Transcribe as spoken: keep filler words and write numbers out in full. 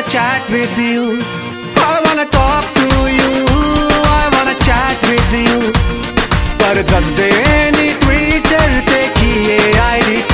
wanna chat with you, I wanna talk to you, I wanna chat with you। पर दस दे नी Twitter ते किए ID